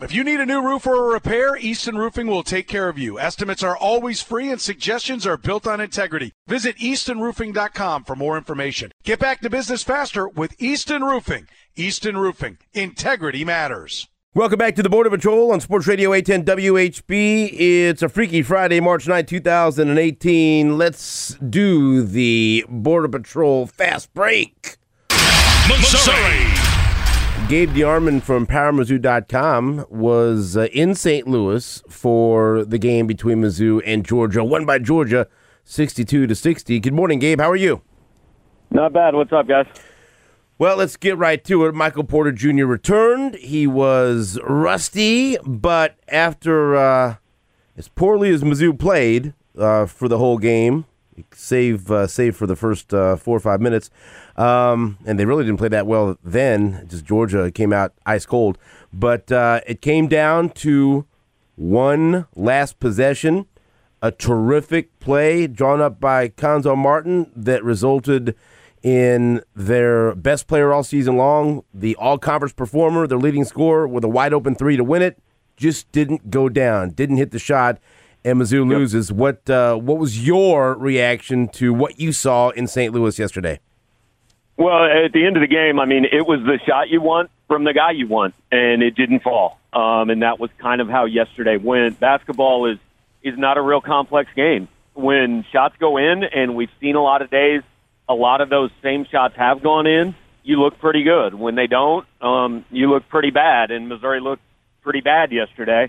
If you need a new roof or a repair, Easton Roofing will take care of you. Estimates are always free and suggestions are built on integrity. Visit eastonroofing.com for more information. Get back to business faster with Easton Roofing. Easton Roofing. Integrity matters. Welcome back to the Border Patrol on Sports Radio 810 WHB. It's a Freaky Friday, March 9, 2018. Let's do the Border Patrol Fast Break. Missouri. Gabe DeArmond from PowerMizzou.com was in St. Louis for the game between Mizzou and Georgia. Won by Georgia 62-60. Good morning, Gabe. How are you? Not bad. What's up, guys? Well, let's get right to it. Michael Porter Jr. returned. He was rusty, but after as poorly as Mizzou played for the whole game, save for the first 4 or 5 minutes, and they really didn't play that well then. Just Georgia came out ice cold. But it came down to one last possession, a terrific play drawn up by Cuonzo Martin that resulted in their best player all season long, the all-conference performer, their leading scorer, with a wide-open three to win it. Just didn't go down, didn't hit the shot, and Mizzou loses. What was your reaction to what you saw in St. Louis yesterday? Well, at the end of the game, I mean, it was the shot you want from the guy you want, and it didn't fall. And that was kind of how yesterday went. Basketball is not a real complex game. When shots go in, and we've seen a lot of days, a lot of those same shots have gone in, you look pretty good. When they don't, you look pretty bad, and Missouri looked pretty bad yesterday.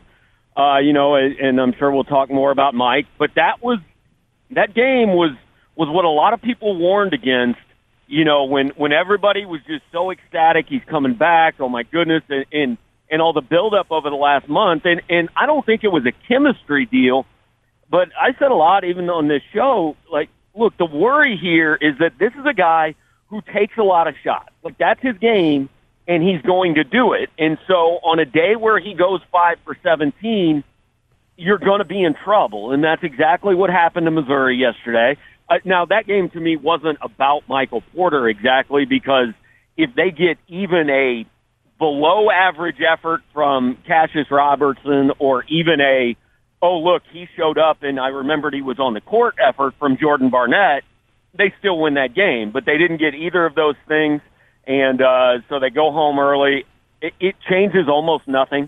And I'm sure we'll talk more about Mike, but that game was what a lot of people warned against, when everybody was just so ecstatic he's coming back, oh my goodness, and all the buildup over the last month, and I don't think it was a chemistry deal, but I said a lot even on this show, like, look, the worry here is that this is a guy who takes a lot of shots. Like, that's his game, and he's going to do it. And so on a day where he goes 5 for 17, you're going to be in trouble. And that's exactly what happened to Missouri yesterday. Now, that game to me wasn't about Michael Porter exactly, because if they get even a below-average effort from Cassius Robertson or even oh, look, he showed up and I remembered he was on the court effort from Jordan Barnett, they still win that game. But they didn't get either of those things, and so they go home early. It changes almost nothing.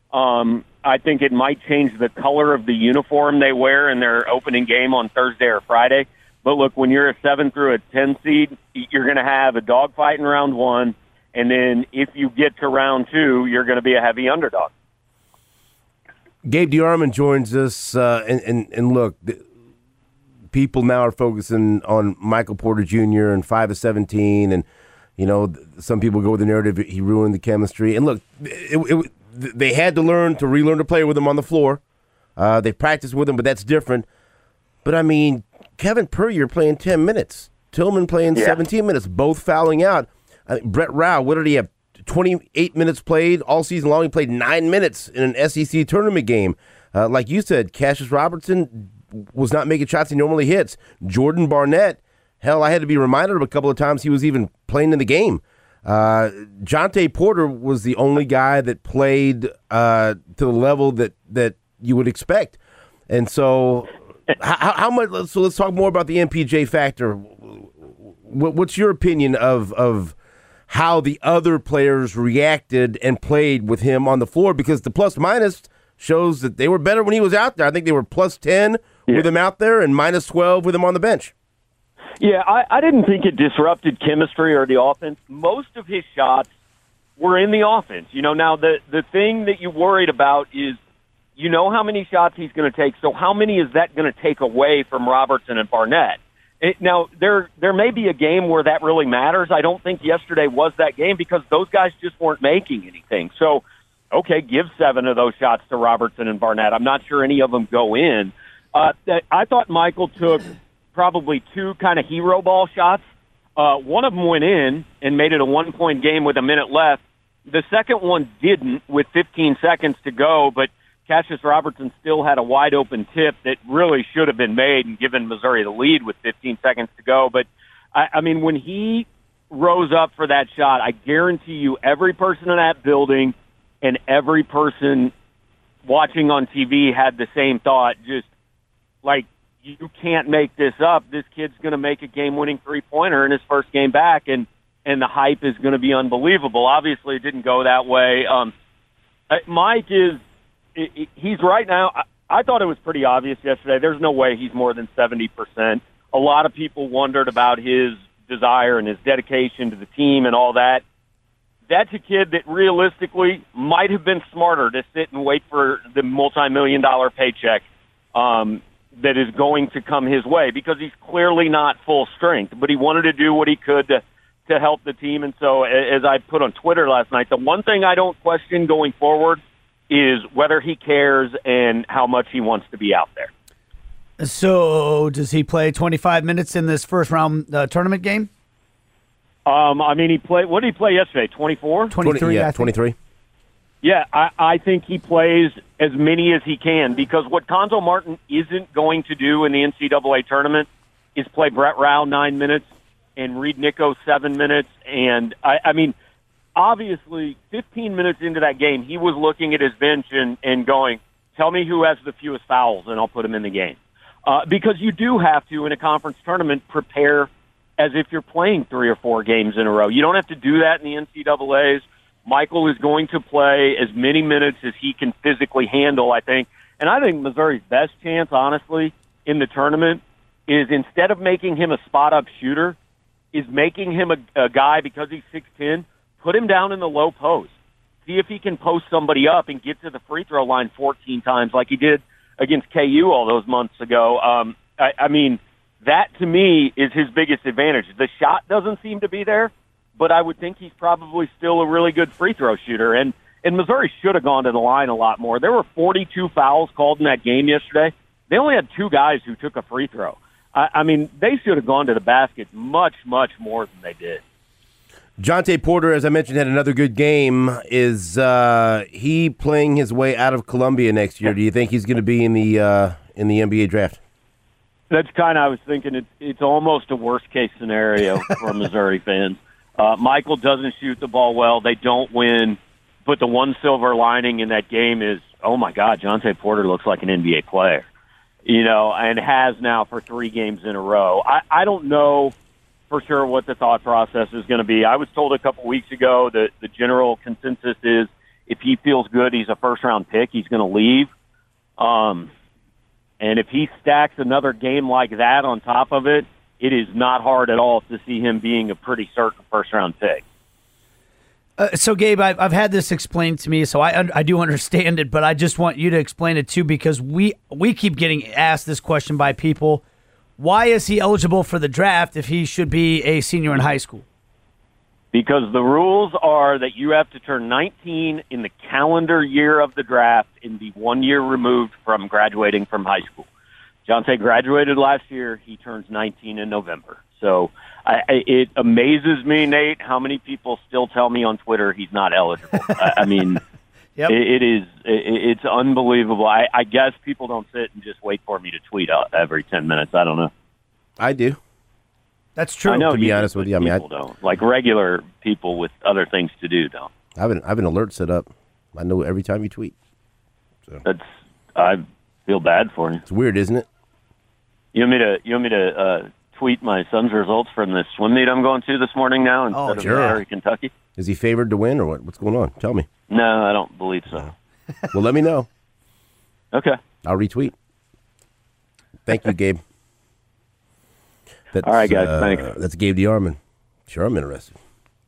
I think it might change the color of the uniform they wear in their opening game on Thursday or Friday. But look, when you're a 7 through a 10 seed, you're going to have a dogfight in round one, and then if you get to round two, you're going to be a heavy underdog. Gabe DeArmond joins us, and look, people now are focusing on Michael Porter Jr. and 5 of 17, and some people go with the narrative he ruined the chemistry. And look, they had to relearn to play with him on the floor. They practiced with him, but that's different. But I mean, Kevin Puryear playing 10 minutes, Tillman playing 17 minutes, both fouling out. Brett Rao, what did he have? 28 minutes played all season long. He played 9 minutes in an SEC tournament game. Like you said, Cassius Robertson was not making shots he normally hits. Jordan Barnett, hell, I had to be reminded of a couple of times he was even playing in the game. Jontay Porter was the only guy that played to the level that you would expect. And so how much? So let's talk more about the MPJ factor. What's your opinion of how the other players reacted and played with him on the floor? Because the plus-minus shows that they were better when he was out there. I think they were plus 10 with him out there and minus 12 with him on the bench. Yeah, I didn't think it disrupted chemistry or the offense. Most of his shots were in the offense. Now the thing that you worried about is how many shots he's going to take, so how many is that going to take away from Robertson and Barnett? Now, there may be a game where that really matters. I don't think yesterday was that game because those guys just weren't making anything. So, okay, give 7 of those shots to Robertson and Barnett. I'm not sure any of them go in. I thought Michael took probably 2 kind of hero ball shots. One of them went in and made it a 1-point game with a minute left. The second one didn't with 15 seconds to go, but Cassius Robertson still had a wide-open tip that really should have been made and given Missouri the lead with 15 seconds to go. But, I mean, when he rose up for that shot, I guarantee you every person in that building and every person watching on TV had the same thought, just like, you can't make this up. This kid's going to make a game-winning three-pointer in his first game back, and the hype is going to be unbelievable. Obviously, it didn't go that way. Mike he's right now. I thought it was pretty obvious yesterday. There's no way he's more than 70%. A lot of people wondered about his desire and his dedication to the team and all that. That's a kid that realistically might have been smarter to sit and wait for the multi-million-dollar paycheck that is going to come his way, because he's clearly not full strength, but he wanted to do what he could to help the team. And so, as I put on Twitter last night, the one thing I don't question going forward is whether he cares and how much he wants to be out there. So does he play 25 minutes in this first round tournament game? I mean, he played. What did he play yesterday? 24? 23, yeah, 23. Yeah, I think he plays as many as he can, because what Cuonzo Martin isn't going to do in the NCAA tournament is play Brett Rao 9 minutes and Reed Nico 7 minutes. And, I mean, obviously 15 minutes into that game, he was looking at his bench and going, tell me who has the fewest fouls, and I'll put him in the game. Because you do have to, in a conference tournament, prepare as if you're playing 3 or 4 games in a row. You don't have to do that in the NCAAs. Michael is going to play as many minutes as he can physically handle, I think. And I think Missouri's best chance, honestly, in the tournament is, instead of making him a spot-up shooter, is making him a guy, because he's 6'10", put him down in the low post. See if he can post somebody up and get to the free throw line 14 times like he did against KU all those months ago. I mean, that to me is his biggest advantage. The shot doesn't seem to be there, but I would think he's probably still a really good free throw shooter. And Missouri should have gone to the line a lot more. There were 42 fouls called in that game yesterday. They only had 2 guys who took a free throw. I mean, they should have gone to the basket much, much more than they did. Jontay Porter, as I mentioned, had another good game. Is he playing his way out of Columbia next year? Do you think he's going to be in the NBA draft? That's kind of, I was thinking, it's almost a worst-case scenario for Missouri fans. Michael doesn't shoot the ball well. They don't win. But the one silver lining in that game is, oh, my God, Jontay Porter looks like an NBA player, and has now for 3 games in a row. I don't know for sure what the thought process is going to be. I was told a couple weeks ago that the general consensus is if he feels good, he's a first-round pick, he's going to leave. And if he stacks another game like that on top of it, it is not hard at all to see him being a pretty certain first-round pick. So, Gabe, I've had this explained to me, so I do understand it, but I just want you to explain it too, because we keep getting asked this question by people. Why is he eligible for the draft if he should be a senior in high school? Because the rules are that you have to turn 19 in the calendar year of the draft and be 1 year removed from graduating from high school. Jontay graduated last year. He turns 19 in November. So it amazes me, Nate, how many people still tell me on Twitter he's not eligible. I mean, yep. It's unbelievable. I guess people don't sit and just wait for me to tweet every 10 minutes. I don't know. I do. That's true. I know, to be honest with you. I mean, people don't. Like regular people with other things to do don't. I have an alert set up. I know every time you tweet. So. I feel bad for you. It's weird, isn't it? You want me to tweet my son's results from the swim meet I'm going to this morning now instead of Missouri, Kentucky? Is he favored to win or what? What's going on? Tell me. No, I don't believe so. Well, let me know. Okay. I'll retweet. Thank you, Gabe. All right, guys. Thanks. That's Gabe DeArmond. Sure, I'm interested.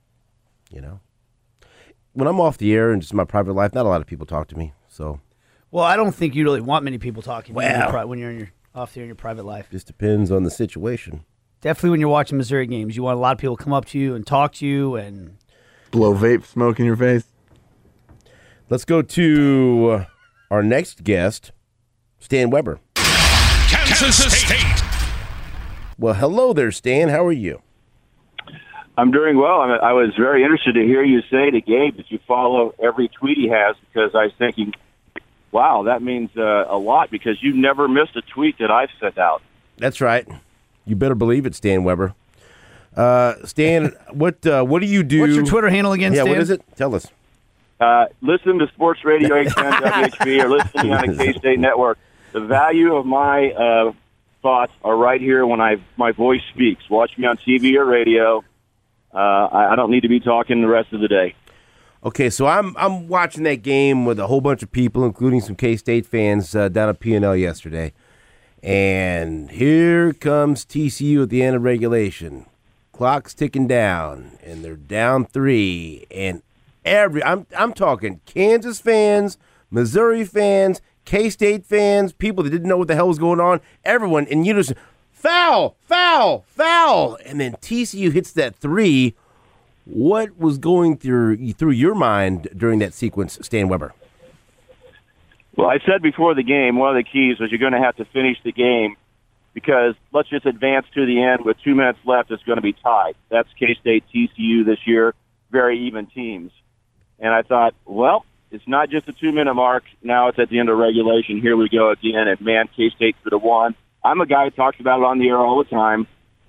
When I'm off the air and just my private life, not a lot of people talk to me. So. Well, I don't think you really want many people talking to you when you're off there in your private life. Just depends on the situation. Definitely when you're watching Missouri games, you want a lot of people to come up to you and talk to you and blow vape smoke in your face. Let's go to our next guest, Stan Weber. Kansas State. Well, hello there, Stan. How are you? I'm doing well. I was very interested to hear you say to Gabe that you follow every tweet he has, because I was thinking, wow, that means a lot, because you never missed a tweet that I've sent out. That's right. You better believe it, Stan Weber. Stan, what do you do? What's your Twitter handle again, Stan? Yeah, what is it? Tell us. listen to Sports Radio 810 WHB or listening on the K-State Network. The value of my thoughts are right here when my voice speaks. Watch me on TV or radio. I don't need to be talking the rest of the day. Okay, so I'm watching that game with a whole bunch of people, including some K-State fans down at P&L yesterday. And here comes TCU at the end of regulation. Clock's ticking down, and they're down 3. And I'm talking Kansas fans, Missouri fans, K-State fans, people that didn't know what the hell was going on, everyone in unison, foul, foul, foul. And then TCU hits that 3. What was going through your mind during that sequence, Stan Weber? Well, I said before the game, one of the keys was you're going to have to finish the game because let's just advance to the end with 2 minutes left. It's going to be tied. That's K-State, TCU this year, very even teams. And I thought, well, it's not just the 2-minute mark. Now it's at the end of regulation. Here we go again. And, man, K-State could have won. I'm a guy who talks about it on the air all the time.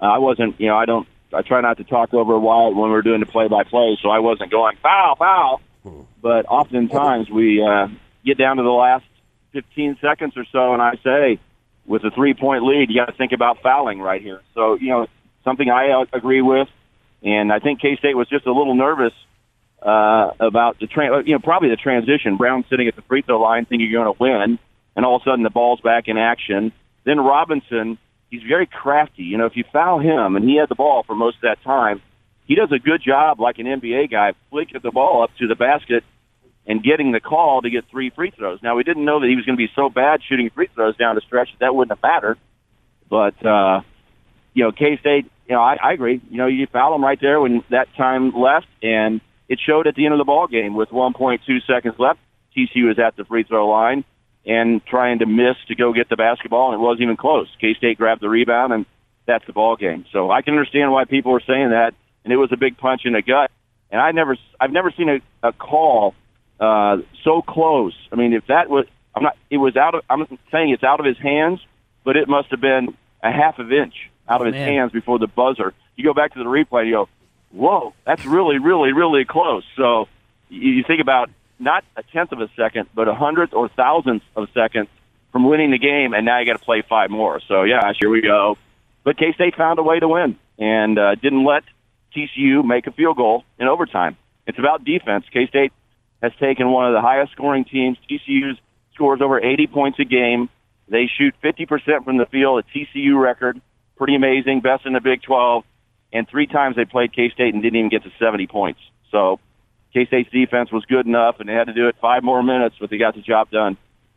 I try not to talk over Wyatt when we're doing the play-by-play, so I wasn't going, foul, foul. But oftentimes we get down to the last 15 seconds or so, and I say, with a 3-point lead, you got to think about fouling right here. So, something I agree with, and I think K-State was just a little nervous about probably the transition. Brown sitting at the free throw line thinking you're going to win, and all of a sudden the ball's back in action. Then Robinson, he's very crafty. If you foul him, and he had the ball for most of that time, he does a good job, like an NBA guy, flicking the ball up to the basket and getting the call to get 3 free throws. Now, we didn't know that he was going to be so bad shooting free throws down the stretch that wouldn't have mattered. But, K-State, I agree. You foul him right there when that time left, and it showed at the end of the ball game with 1.2 seconds left. TCU was at the free throw line and trying to miss to go get the basketball, and it wasn't even close. K-State grabbed the rebound, and that's the ball game. So I can understand why people are saying that, and it was a big punch in the gut. And I've never seen a call so close. I mean, if that was, I'm saying it's out of his hands, but it must have been a half of inch out of his hands before the buzzer. You go back to the replay, you go, whoa, that's really, really, really close. So you think about not a tenth of a second, but a hundredth or thousandth of a second from winning the game, and now you got to play 5 more. So, yeah, here we go. But K-State found a way to win and didn't let TCU make a field goal in overtime. It's about defense. K-State has taken one of the highest scoring teams. TCU scores over 80 points a game. They shoot 50% from the field, a TCU record. Pretty amazing, best in the Big 12. And 3 times they played K-State and didn't even get to 70 points. So K-State's defense was good enough, and they had to do it 5 more minutes, but they got the job done.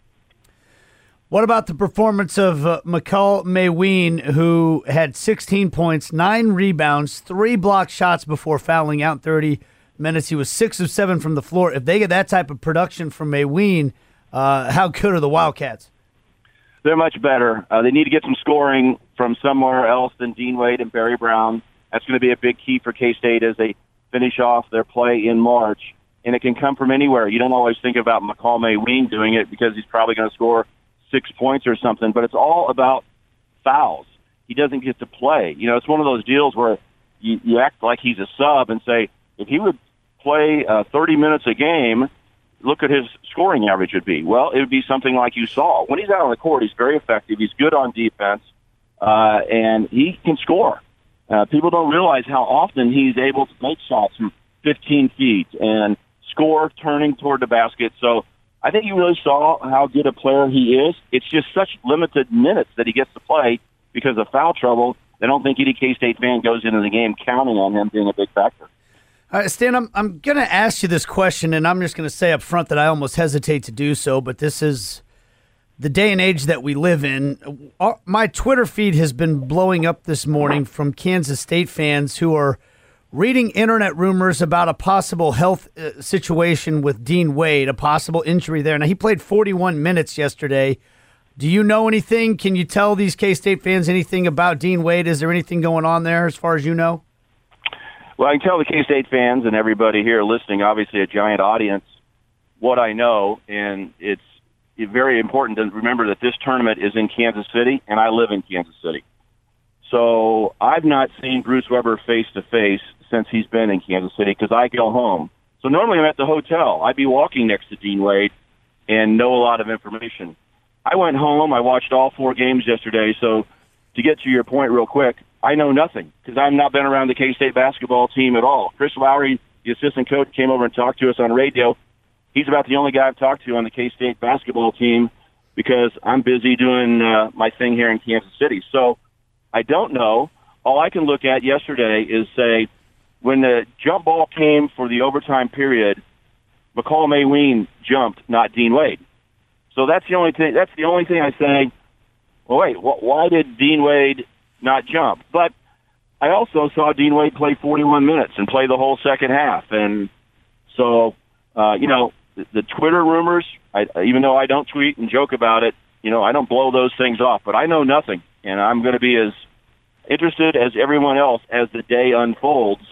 What about the performance of McCall Mayween, who had 16 points, 9 rebounds, 3 blocked shots before fouling out in 30 minutes? He was 6 of 7 from the floor. If they get that type of production from Mayween, how good are the Wildcats? They're much better. They need to get some scoring from somewhere else than Dean Wade and Barry Brown. That's going to be a big key for K-State as they finish off their play in March. And it can come from anywhere. You don't always think about McCall Mayween doing it because he's probably going to score 6 points or something, but it's all about fouls. He doesn't get to play. It's one of those deals where you act like he's a sub and say, if he would play 30 minutes a game, look at his scoring average would be. Well, it would be something like you saw. When he's out on the court, he's very effective. He's good on defense, and he can score. People don't realize how often he's able to make shots from 15 feet and score turning toward the basket. So I think you really saw how good a player he is. It's just such limited minutes that he gets to play because of foul trouble. I don't think any K-State fan goes into the game counting on him being a big factor. All right, Stan, I'm going to ask you this question, and I'm just going to say up front that I almost hesitate to do so, but this is the day and age that we live in. My Twitter feed has been blowing up this morning from Kansas State fans who are reading internet rumors about a possible health situation with Dean Wade, a possible injury there. Now, he played 41 minutes yesterday. Do you know anything? Can you tell these K-State fans anything about Dean Wade? Is there anything going on there as far as you know? Well, I can tell the K-State fans and everybody here listening, obviously a giant audience, what I know, and it's very important to remember that this tournament is in Kansas City, and I live in Kansas City. So I've not seen Bruce Weber face-to-face since he's been in Kansas City because I go home. So normally I'm at the hotel. I'd be walking next to Dean Wade and know a lot of information. I went home. I watched all 4 games yesterday. So to get to your point real quick, I know nothing because I've not been around the K-State basketball team at all. Chris Lowry, the assistant coach, came over and talked to us on radio. He's about the only guy I've talked to on the K-State basketball team because I'm busy doing my thing here in Kansas City. So I don't know. All I can look at yesterday is say, when the jump ball came for the overtime period, McCall Mayween jumped, not Dean Wade. So that's the only thing. That's the only thing I say. Well, wait, why did Dean Wade not jump? But I also saw Dean Wade play 41 minutes and play the whole second half, and so the Twitter rumors. Even though I don't tweet and joke about it, I don't blow those things off. But I know nothing, and I'm going to be as interested as everyone else as the day unfolds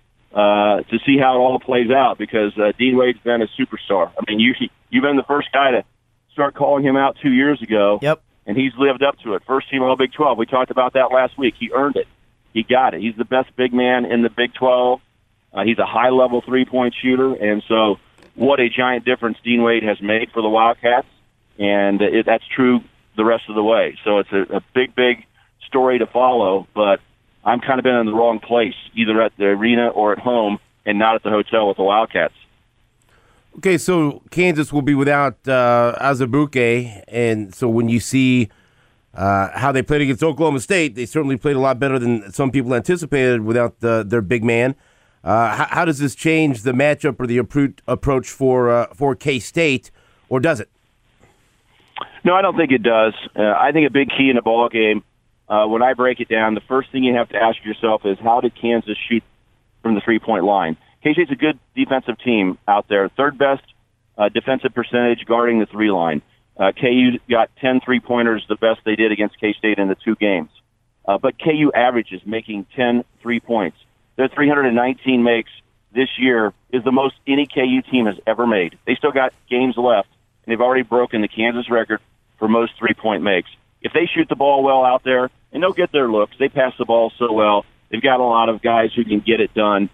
to see how it all plays out, because Dean Wade's been a superstar. I mean, you've been the first guy to start calling him out 2 years ago. Yep. And he's lived up to it. First team All Big 12. We talked about that last week. He earned it. He got it. He's the best big man in the Big 12. He's a high-level three-point shooter, and so what a giant difference Dean Wade has made for the Wildcats, and that's true the rest of the way. So it's a big, big story to follow, but I'm kind of been in the wrong place, either at the arena or at home, and not at the hotel with the Wildcats. Okay, so Kansas will be without Azubuike, and so when you see how they played against Oklahoma State, they certainly played a lot better than some people anticipated without their big man. How does this change the matchup or the approach for K-State, or does it? No, I don't think it does. I think a big key in a ball game, when I break it down, the first thing you have to ask yourself is, how did Kansas shoot from the three-point line? K-State's a good defensive team out there. Third best defensive percentage guarding the 3 line. KU got 10 3-pointers, the best they did against K-State in the 2 games. But KU averages making 10 3-points. Their 319 makes this year is the most any KU team has ever made. They still got games left, and they've already broken the Kansas record for most 3-point makes. If they shoot the ball well out there, and they'll get their looks, they pass the ball so well. They've got a lot of guys who can get it done.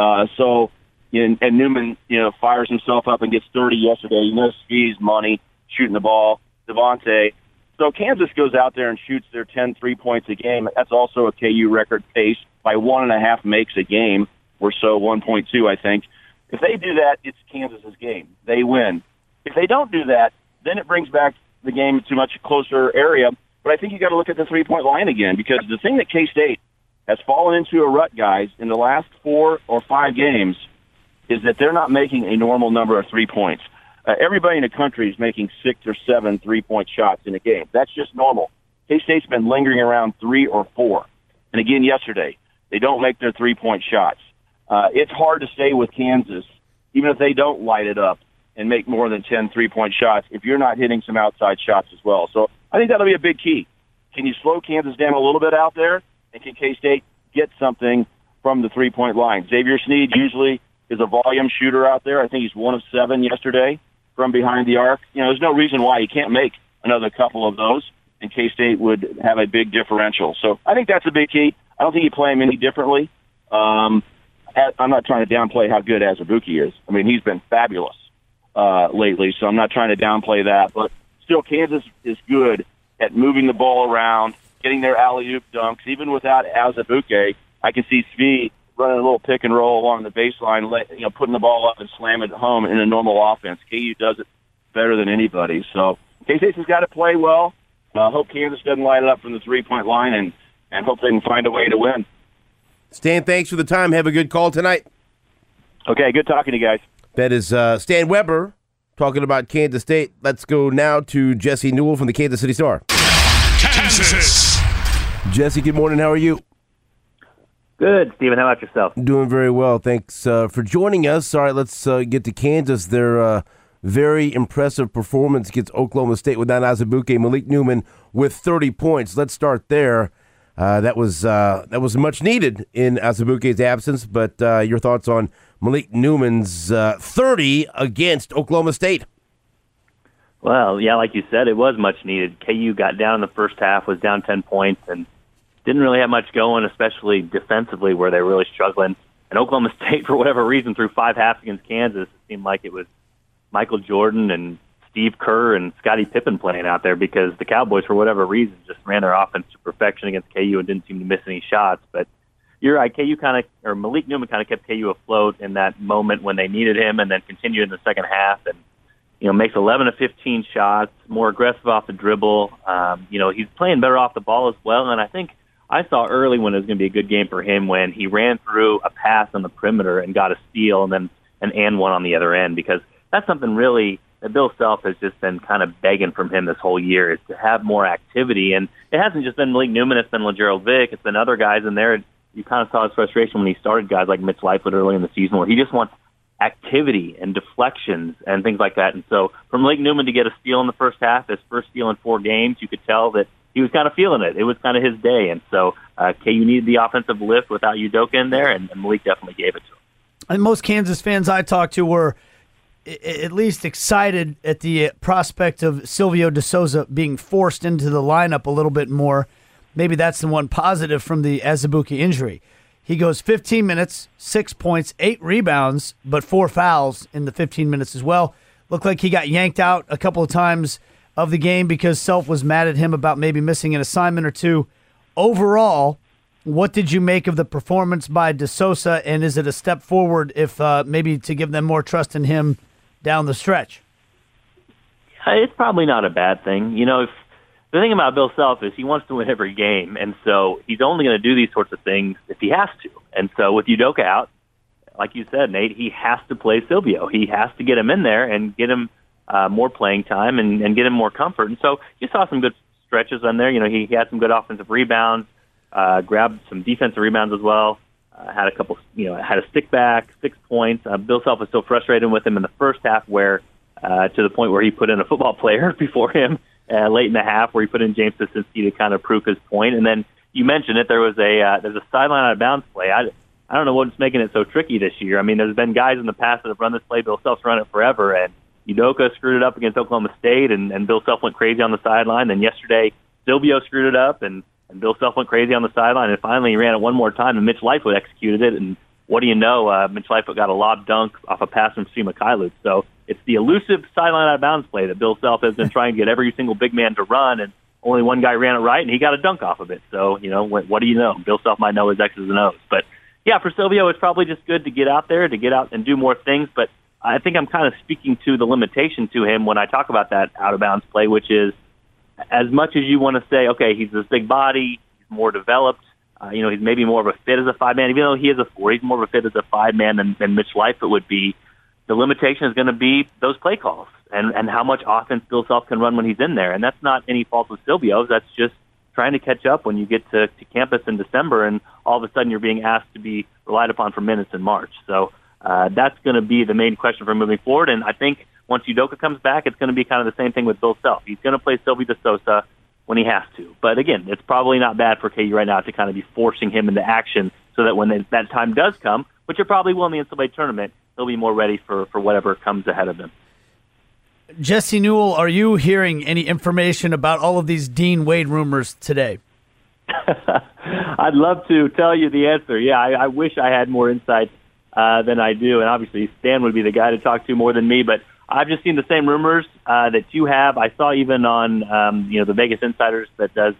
And Newman, fires himself up and gets 30 yesterday. Speed's money, shooting the ball. Devontae. So Kansas goes out there and shoots their 10 3-points a game. That's also a KU record pace by 1.5 makes a game, or so 1.2, I think. If they do that, it's Kansas's game. They win. If they don't do that, then it brings back the game to a much closer area. But I think you got to look at the 3-point line again, because the thing that K-State has fallen into a rut, guys, in the last 4 or 5 games is that they're not making a normal number of 3 points. Everybody in the country is making 6 or 7 3-point shots in a game. That's just normal. K-State's been lingering around 3 or 4. And again, yesterday, they don't make their 3-point shots. It's hard to stay with Kansas, even if they don't light it up and make more than 10 3-point shots, if you're not hitting some outside shots as well. So I think that'll be a big key. Can you slow Kansas down a little bit out there? And can K-State get something from the 3-point line? Xavier Sneed usually is a volume shooter out there. I think he's 1 of 7 yesterday from behind the arc. There's no reason why he can't make another couple of those, and K-State would have a big differential. So I think that's a big key. I don't think you play him any differently. I'm not trying to downplay how good Azubuike is. I mean, he's been fabulous lately, so I'm not trying to downplay that. But still, Kansas is good at moving the ball around, getting their alley-oop dunks. Even without Azubuike, I can see Svi running a little pick and roll along the baseline, putting the ball up and slamming it home in a normal offense. KU does it better than anybody. So K-State has got to play well. I hope Kansas doesn't light it up from the 3-point line, and hope they can find a way to win. Stan, thanks for the time. Have a good call tonight. Okay, good talking to you guys. That is Stan Weber talking about Kansas State. Let's go now to Jesse Newell from the Kansas City Star. Kansas. Jesse, good morning. How are you? Good, Stephen. How about yourself? Doing very well. Thanks for joining us. All right, let's get to Kansas. Their very impressive performance against Oklahoma State without Azubuike. Malik Newman with 30 points. Let's start there. That was much needed in Azubuike's absence, but your thoughts on Malik Newman's 30 against Oklahoma State? Well, yeah, like you said, it was much needed. KU got down in the first half, was down 10 points, and didn't really have much going, especially defensively, where they're really struggling. And Oklahoma State, for whatever reason, through 5 halves against Kansas, it seemed like it was Michael Jordan and Steve Kerr and Scottie Pippen playing out there, because the Cowboys, for whatever reason, just ran their offense to perfection against KU and didn't seem to miss any shots. But you're right, Malik Newman kind of kept KU afloat in that moment when they needed him, and then continued in the second half and, makes 11 of 15 shots, more aggressive off the dribble. He's playing better off the ball as well, and I think I saw early when it was going to be a good game for him when he ran through a pass on the perimeter and got a steal and then an and one on the other end, because that's something really that Bill Self has just been kind of begging from him this whole year, is to have more activity. And it hasn't just been Malik Newman, it's been LaGerald Vick, it's been other guys in there. You kind of saw his frustration when he started guys like Mitch Lightfoot early in the season, where he just wants activity and deflections and things like that. And so for Malik Newman to get a steal in the first half, his first steal in 4 games, you could tell that he was kind of feeling it. It was kind of his day. And so KU needed the offensive lift without Udoka in there, and Malik definitely gave it to him. And most Kansas fans I talked to were at least excited at the prospect of Silvio De Sousa being forced into the lineup a little bit more. Maybe that's the one positive from the Azubuike injury. He goes 15 minutes, 6 points, 8 rebounds, but 4 fouls in the 15 minutes as well. Looked like he got yanked out a couple of times of the game because Self was mad at him about maybe missing an assignment or two. Overall, what did you make of the performance by De Sousa, and is it a step forward if maybe to give them more trust in him down the stretch? It's probably not a bad thing. If the thing about Bill Self is he wants to win every game, and so he's only going to do these sorts of things if he has to. And so with Udoka out, like you said, Nate, he has to play Silvio. He has to get him in there and get him more playing time and get him more comfort. And so you saw some good stretches on there. He had some good offensive rebounds, grabbed some defensive rebounds as well. Had a couple, had a stick back, 6 points. Bill Self was still frustrated with him in the first half, where to the point where he put in a football player before him late in the half, where he put in James Sisinski to kind of prove his point. And then you mentioned it, there's a sideline out of bounds play. I don't know what's making it so tricky this year. I mean, there's been guys in the past that have run this play. Bill Self's run it forever, and Udoka screwed it up against Oklahoma State, and Bill Self went crazy on the sideline. Then yesterday, Silvio screwed it up, and Bill Self went crazy on the sideline, and finally he ran it one more time, and Mitch Lightfoot executed it. And what do you know? Mitch Lightfoot got a lob dunk off a pass from Steve Mykhailiuk. So it's the elusive sideline out of bounds play that Bill Self has been trying to get every single big man to run, and only one guy ran it right, and he got a dunk off of it. So, what do you know? Bill Self might know his X's and O's. But, yeah, for Silvio, it's probably just good to get out there, to get out and do more things. But I think I'm kind of speaking to the limitation to him when I talk about that out-of-bounds play, which is as much as you want to say, okay, he's this big body, he's more developed, he's maybe more of a fit as a 5-man. Even though he is a 4, he's more of a fit as a 5-man than Mitch Lightfoot would be. The limitation is going to be those play calls and how much offense Bill Self can run when he's in there. And that's not any fault of Silvio's. That's just trying to catch up when you get to campus in December and all of a sudden you're being asked to be relied upon for minutes in March. So that's going to be the main question for moving forward. And I think once Udoka comes back, it's going to be kind of the same thing with Bill Self. He's going to play Silvio De Sousa when he has to. But again, it's probably not bad for KU right now to kind of be forcing him into action so that when that time does come, which it probably will in the NCAA tournament, he'll be more ready for whatever comes ahead of him. Jesse Newell, are you hearing any information about all of these Dean Wade rumors today? I'd love to tell you the answer. Yeah, I wish I had more insight than I do, and obviously Stan would be the guy to talk to more than me, but I've just seen the same rumors that you have. I saw even on the Vegas Insiders that does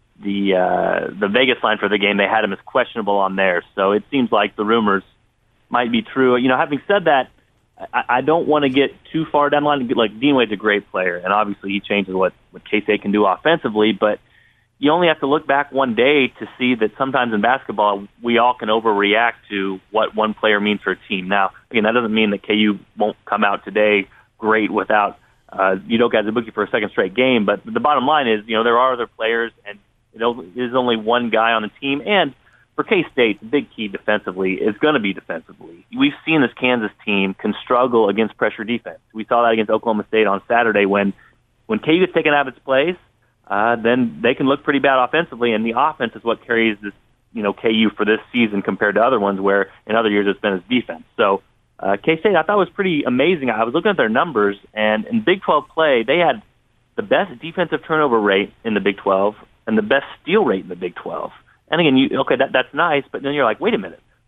the Vegas line for the game, they had him as questionable on there. So it seems like the rumors might be true. Having said that, I don't want to get too far down the line. Like, Dean Wade's a great player, and obviously he changes what K-State can do offensively, but you only have to look back one day to see that sometimes in basketball we all can overreact to what one player means for a team. Now, again, that doesn't mean that KU won't come out today great without Udoka Azubuike for a second straight game, but the bottom line is, there are other players, and there's only one guy on the team, and for K-State, the big key defensively is going to be defensively. We've seen this Kansas team can struggle against pressure defense. We saw that against Oklahoma State on Saturday when KU gets taken out of its place, then they can look pretty bad offensively, and the offense is what carries this, KU for this season compared to other ones where in other years it's been its defense. So K-State I thought was pretty amazing. I was looking at their numbers, and in Big 12 play, they had the best defensive turnover rate in the Big 12 and the best steal rate in the Big 12. And again, that's nice, but then you're like, wait a minute,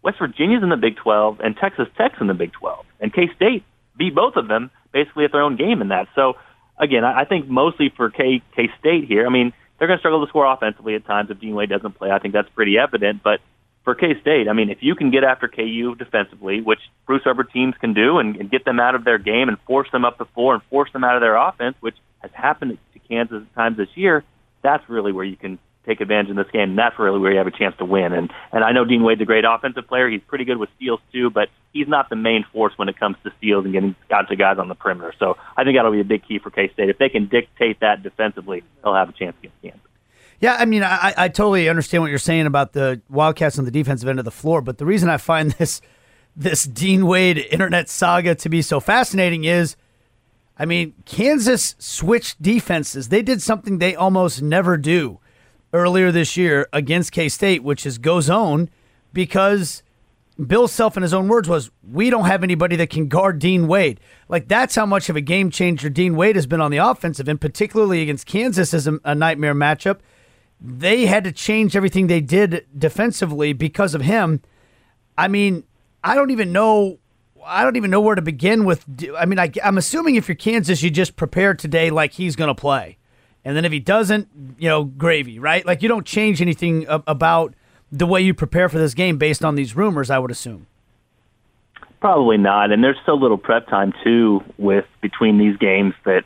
West Virginia's in the Big 12 and Texas Tech's in the Big 12. And K-State beat both of them basically at their own game in that. So, again, I think mostly for K-State here, I mean, they're going to struggle to score offensively at times if Dean Wade doesn't play. I think that's pretty evident. But for K-State, I mean, if you can get after KU defensively, which Bruce Herbert teams can do, and get them out of their game and force them up the floor and force them out of their offense, which has happened to Kansas at times this year, that's really where you can take advantage in this game, and that's really where you have a chance to win. And I know Dean Wade's a great offensive player. He's pretty good with steals too, but he's not the main force when it comes to steals and getting guys on the perimeter. So I think that'll be a big key for K-State. If they can dictate that defensively, they'll have a chance against Kansas. Yeah, I mean, I totally understand what you're saying about the Wildcats on the defensive end of the floor, but the reason I find this Dean Wade internet saga to be so fascinating is, I mean, Kansas switched defenses. They did something they almost never do earlier this year against K-State, which is go zone, because Bill Self, in his own words, was, we don't have anybody that can guard Dean Wade. Like, that's how much of a game changer Dean Wade has been on the offensive, and particularly against Kansas as a nightmare matchup. They had to change everything they did defensively because of him. I mean, I don't even know where to begin with. I mean, I'm assuming if you're Kansas, you just prepare today like he's going to play. And then if he doesn't, gravy, right? Like, you don't change anything about the way you prepare for this game based on these rumors, I would assume. Probably not. And there's so little prep time, too, between these games that,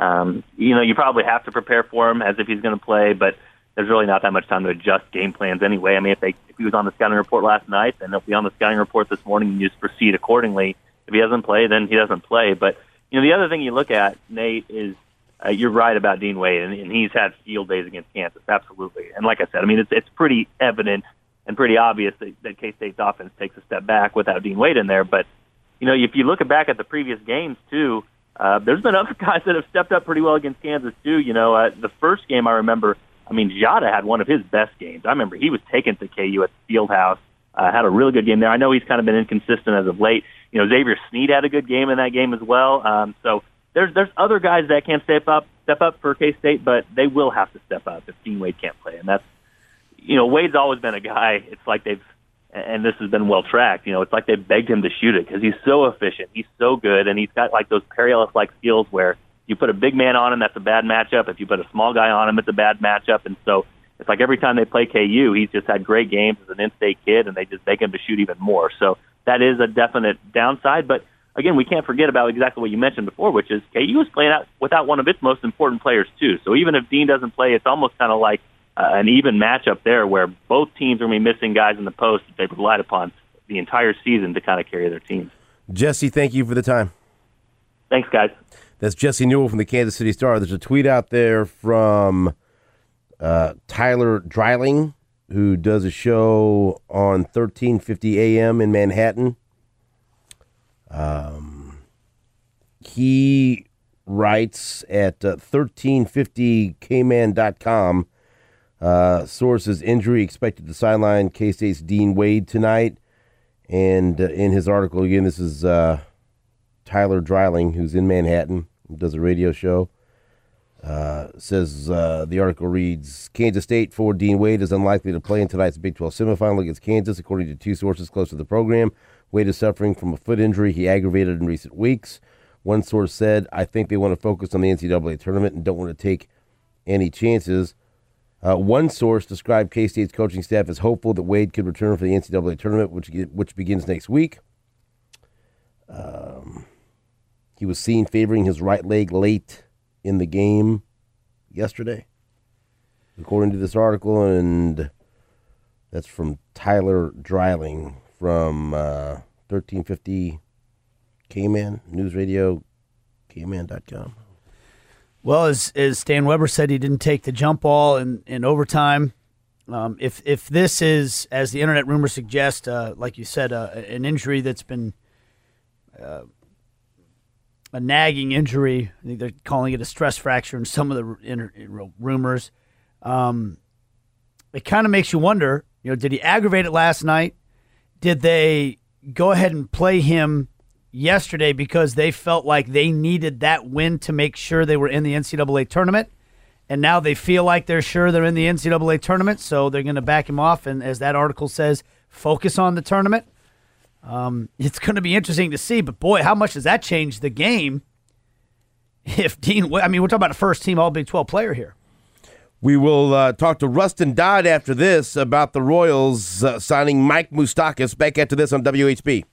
you probably have to prepare for him as if he's going to play, but there's really not that much time to adjust game plans anyway. I mean, if he was on the scouting report last night, then he'll be on the scouting report this morning and you just proceed accordingly. If he doesn't play, then he doesn't play. But, the other thing you look at, Nate, is you're right about Dean Wade, and he's had field days against Kansas, absolutely. And like I said, I mean, it's pretty evident and pretty obvious that K-State's offense takes a step back without Dean Wade in there. But, if you look back at the previous games, too, there's been other guys that have stepped up pretty well against Kansas, too. The first game I remember, I mean, Jada had one of his best games. I remember he was taken to KU at the Fieldhouse, had a really good game there. I know he's kind of been inconsistent as of late. Xavier Sneed had a good game in that game as well. So there's other guys that can step up for K-State, but they will have to step up if Dean Wade can't play. And that's, Wade's always been a guy, it's like and this has been well tracked, it's like they've begged him to shoot it because he's so efficient, he's so good, and he's got like those Perry Ellis-like skills where you put a big man on him, that's a bad matchup. If you put a small guy on him, it's a bad matchup. And so it's like every time they play KU, he's just had great games as an in-state kid, and they just beg him to shoot even more. So that is a definite downside. But, again, we can't forget about exactly what you mentioned before, which is KU is playing out without one of its most important players, too. So even if Dean doesn't play, it's almost kind of like an even matchup there where both teams are going to be missing guys in the post that they've relied upon the entire season to kind of carry their teams. Jesse, thank you for the time. Thanks, guys. That's Jesse Newell from the Kansas City Star. There's a tweet out there from Tyler Dreiling, who does a show on 1350 AM in Manhattan. He writes at 1350kman.com, sources injury expected to sideline K-State's Dean Wade tonight. And in his article, again, this is Tyler Dreiling, who's in Manhattan, does a radio show, says the article reads, Kansas State forward Dean Wade is unlikely to play in tonight's Big 12 semifinal against Kansas, according to two sources close to the program. Wade is suffering from a foot injury he aggravated in recent weeks. One source said, I think they want to focus on the NCAA tournament and don't want to take any chances. One source described K-State's coaching staff as hopeful that Wade could return for the NCAA tournament, which begins next week. He was seen favoring his right leg late in the game yesterday, according to this article, and that's from Tyler Dreiling from 1350 K-Man, News Radio, KMan.com. Well, as Stan Weber said, he didn't take the jump ball in overtime. If this is, as the internet rumors suggest, like you said, an injury that's been a nagging injury, I think they're calling it a stress fracture in some of the rumors, it kind of makes you wonder, did he aggravate it last night? Did they go ahead and play him yesterday because they felt like they needed that win to make sure they were in the NCAA tournament, and now they feel like they're sure they're in the NCAA tournament, so they're going to back him off, and as that article says, focus on the tournament. It's going to be interesting to see, but boy, how much does that change the game if Dean, I mean, we're talking about a first-team All-Big 12 player here. We will talk to Rustin Dodd after this about the Royals signing Mike Moustakas. Back after this on WHB.